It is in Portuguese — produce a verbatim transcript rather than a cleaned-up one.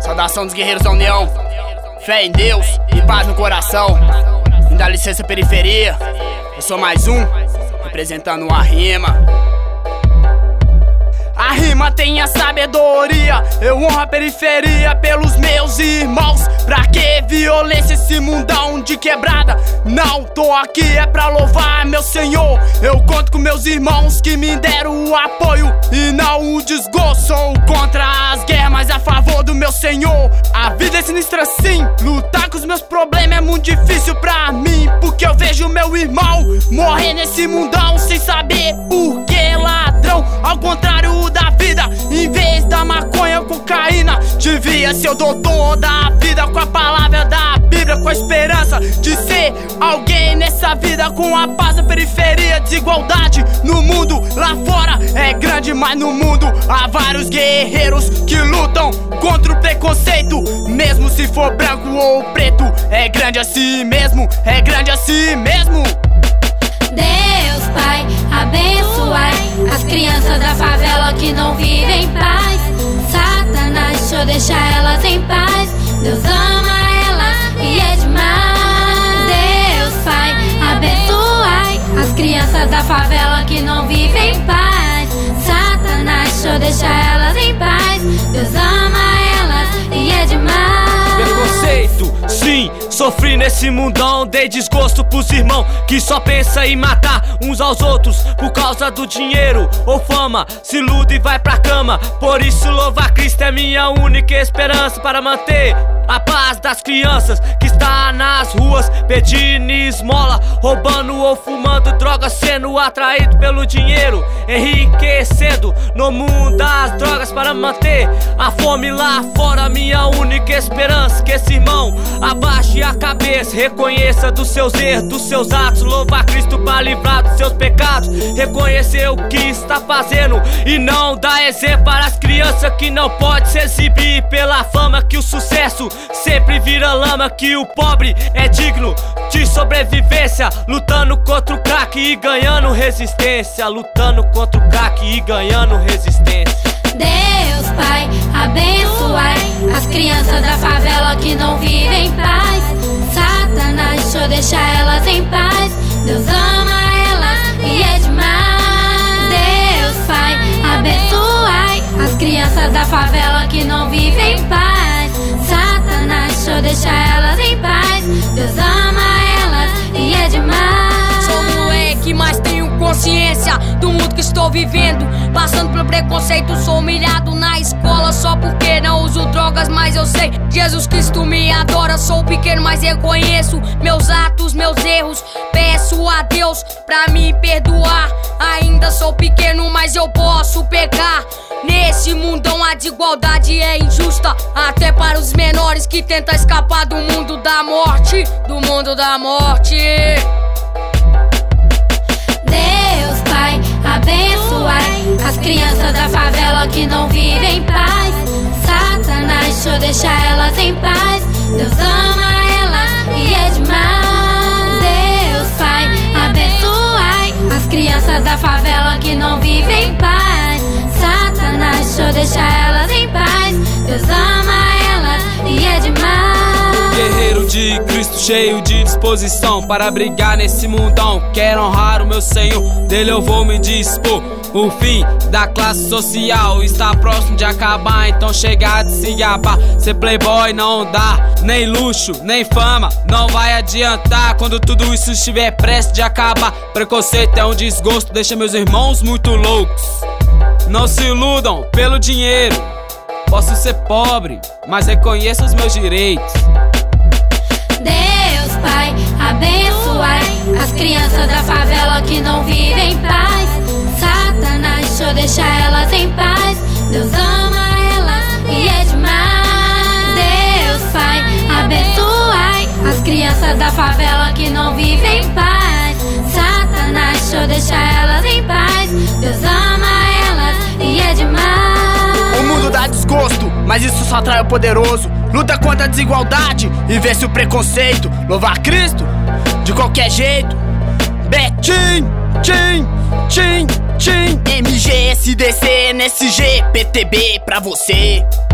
Saudação dos guerreiros da União. Fé em Deus e paz no coração. Me dá licença, periferia. Eu sou mais um, representando a rima. A rima tem a sabedoria, eu honro a periferia pelos meus irmãos. Pra que violência, esse mundão de quebrada? Não, tô aqui é pra louvar meu Senhor. Eu conto com meus irmãos que me deram o apoio e não o desgosto. Sou contra as guerras, mas a favor do meu Senhor. A vida é sinistra sim, lutar com os meus problemas é muito difícil pra mim, porque eu vejo meu irmão morrer nesse mundão sem saber por que ladrão. Ao contrário da vida, em vez da maconha, cocaína, devia ser o doutor da vida, com a palavra da Bíblia, com a esperança de ser alguém nessa vida, com a paz na periferia. Desigualdade no mundo, lá fora é grande, mas no mundo há vários guerreiros que lutam contra o preconceito. Mesmo se for branco ou preto, é grande assim mesmo, é grande assim mesmo. Deus Pai, abençoai as crianças da favela que não vivem em paz. Satanás, deixa eu deixar elas em paz. Deus ama elas e é demais. Deus Pai, abençoai as crianças da favela que não vivem em paz. Satanás, deixa eu deixar elas em paz. Deus ama elas e é demais. Preconceito, sim, sofri nesse mundão. Dei desgosto pros irmãos que só pensa em matar uns aos outros por causa do dinheiro ou fama. Se ilude e vai pra cama. Por isso louvar Cristo é minha única esperança para manter a paz das crianças que está nas ruas pedindo esmola, roubando ou fumando drogas, sendo atraído pelo dinheiro, enriquecendo no mundo das drogas para manter a fome lá fora. Minha única esperança que esse irmão abaixe a cabeça, reconheça dos seus erros, dos seus atos, louvar Cristo para livrar dos seus pecados, reconhecer o que está fazendo e não dar exemplo para as crianças que não pode se exibir pela fama, que o sucesso sempre vira lama, que o pobre é digno de sobrevivência, lutando contra o crack e ganhando resistência, lutando contra o crack e ganhando resistência. Deus Pai, abençoai as crianças da favela que não vivem em paz. Satanás, deixa eu deixar elas em paz. Deus ama elas e é demais. Deus Pai, abençoai as crianças da favela que não vivem em paz. Satanás, deixa eu deixar elas em paz. Deus ama elas e é demais. Sou o moleque, mas tenho consciência do mundo que estou vivendo, passando pelo preconceito. Sou humilhado na escola só porque não uso drogas, mas eu sei Jesus Cristo me adora. Sou pequeno, mas reconheço meus atos, meus erros. Peço a Deus pra me perdoar. Ainda sou pequeno, mas eu posso pecar. Nesse mundão a desigualdade é injusta, até para os menores que tentam escapar do mundo da morte, do mundo da morte. Deus Pai, abençoai as crianças da favela que não vivem em paz. Satanás, deixa eu deixar elas em paz. Deus ama elas e é demais. Deus Pai, abençoai as crianças da favela que não vivem em paz. Satanás, deixa eu deixar elas em paz. Deus ama elas e é demais. Guerreiro de Cristo, cheio de disposição para brigar nesse mundão. Quero honrar o meu Senhor, dele eu vou me dispor. O fim da classe social está próximo de acabar, então chega de se gabar. Ser playboy não dá, nem luxo, nem fama, não vai adiantar quando tudo isso estiver prestes de acabar. Preconceito é um desgosto, deixa meus irmãos muito loucos. Não se iludam pelo dinheiro, posso ser pobre, mas reconheço os meus direitos. Deus Pai, abençoai as crianças da favela que não vivem em paz. Satanás, deixa eu deixar elas em paz. Deus ama elas e é demais. Deus Pai, abençoai as crianças da favela que não vivem em paz. Satanás, deixa eu deixar elas em paz. Deus ama elas e é demais. O mundo dá desgosto, mas isso só atrai o poderoso. Luta contra a desigualdade e vence o preconceito. Louvar Cristo de qualquer jeito. Betim, tim, tim, tim. M G S D C, N S G, P T B pra você.